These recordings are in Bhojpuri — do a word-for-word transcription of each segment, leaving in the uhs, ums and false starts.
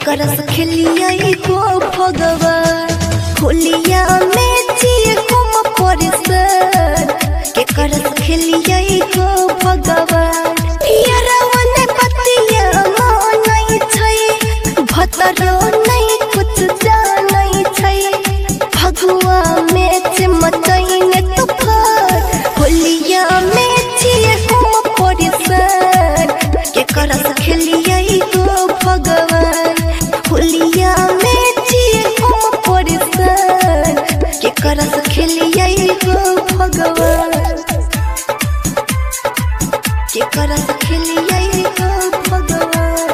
करस खेलिया को भगवान होलिया में जिए हम परिसन के करस खेलिया को भगवान पियरवन पतिया मन छै भतरो नहीं कुछ जानै छै भगवा में चमकैने तूफान होलिया में जिए हम परिसन के करस खेलिया को भगवान होलिया में जिए हम परिसन के करस खेलिया को भगवान के करस खेलिया को भगवान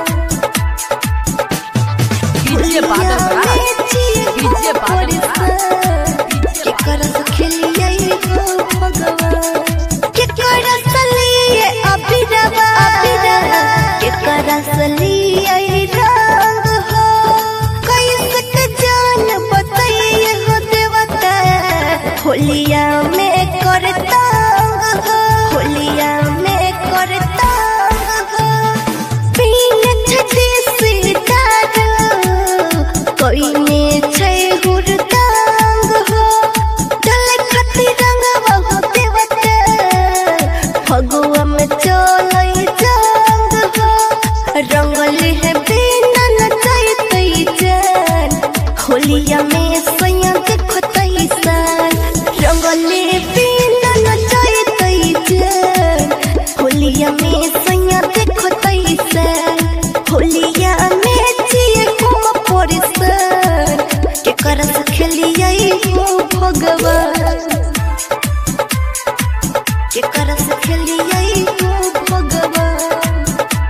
डीजे बादल राज डीजे बादल के करस खेलिया को भगवान के करस लिए अभिरवा के करस लिए रंग हो कैसे जान बताइए हो देवता होलिया में करता हो होलिया में करता हो पीन छठी सीतार कोई में छै हुरदांग हो डल खती रंग हो देवता भगवा में चलै जंग हो रंगल है बिना नचैतै जान होलिया में सैया देखो तैसान रंगल बिना नचैतै जान होलिया में सैया देखो तैसान होलिया में जिए हम परिसन के करस खेलिया हो भगवान के करस खेलिया हो भगवान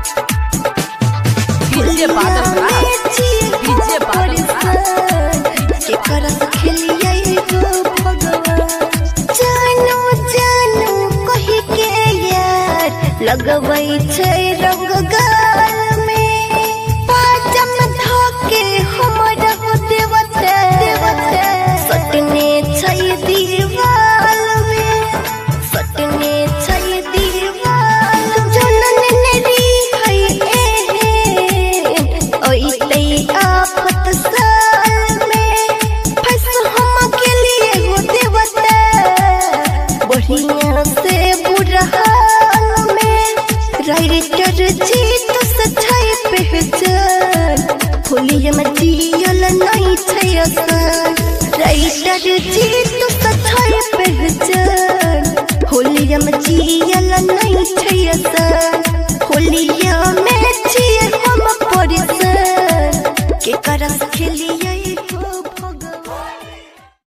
डीजे बादल राज डीजे बादल राज के करस खेलिया को भगवान जानू जानू कहि के यार लगबै छै रंग गाल में पाजम धोके हमर हो देवता देवता सटने छै दीवाल में सटने छै दीवाल जनन नेरी है एहे ओइतै आफत साल में फंस हम के लिए हो देवता बढ़िया से बुरा हाल में राइटर जीत सच्चाई पहचान होलिया में जियल नहीं छै आसान राइटर जीत